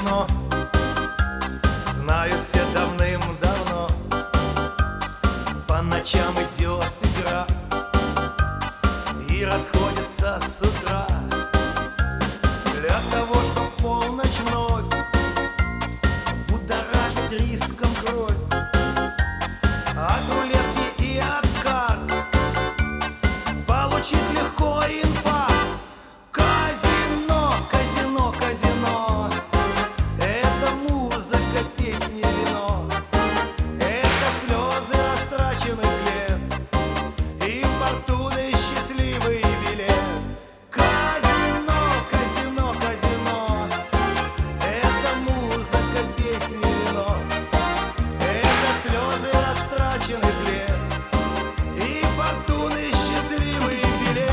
казино знают все давным-давно. По ночам идет игра и расходится с утра для того, чтоб полночь вновь будоражить риском кровь. От рулетки и от карт получить легко инфаркт. Казино, казино, казино — это музыка, песни, вино. Это слезы растраченных лет и фортуны счастливый билет. Казино, казино, казино — это музыка, песни, вино. Это слезы растраченных лет и фортуны счастливый билет.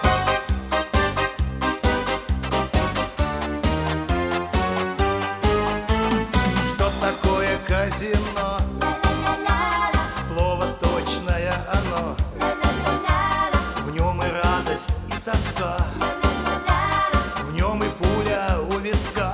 Что такое казино? Слово точное оно. В нем и радость, и тоска, в нем и пуля у виска.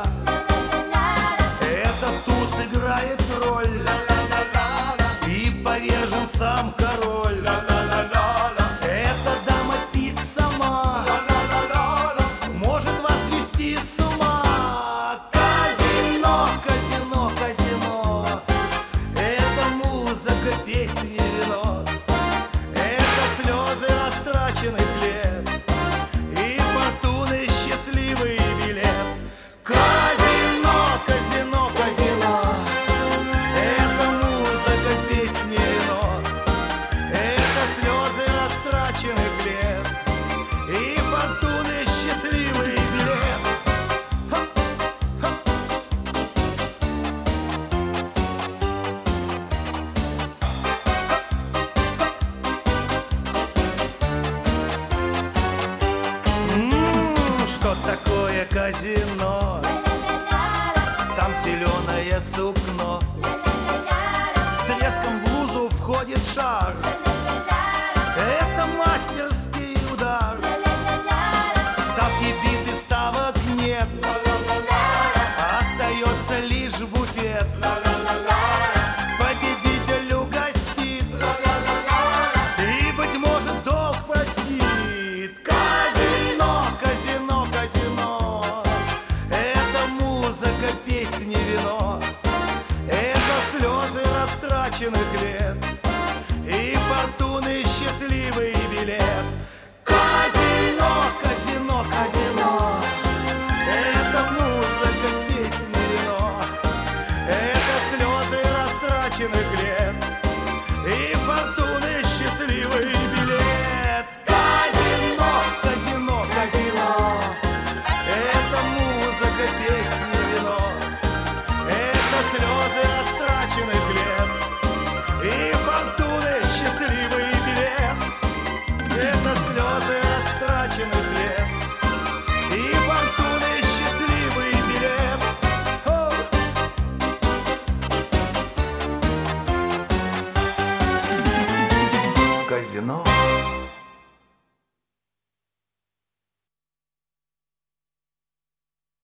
Этот туз играет роль, и повержен сам король. Эта дама пик сама может вас свести с ума. Казино, казино, казино — это музыка, песни, вино. Это слезы растраченных лет и фортуны счастливый билет. Казино, казино, казино — это музыка, песни, вино. Это слезы растраченных лет и фортуны счастливый билет. Что такое казино? Там зеленое сукно, с треском в лузу входит шар. Это мастерский удар. Ставки биты, ставок нет, остается лишь буфет. Победитель угостит и, быть может, долг простит. Казино, казино, казино — это музыка, песни, вино. Это слезы растраченных лет и фортуны счастливый билет. Казино, казино, казино — это музыка, песни, вино. Это слезы растраченных лет и фортуны счастливый билет. Казино, казино, казино — это музыка, песни, вино. Это слезы растраченных лет и фортуны счастливый билет. Это слезы растраченных лет и фортуны счастливый билет. Казино.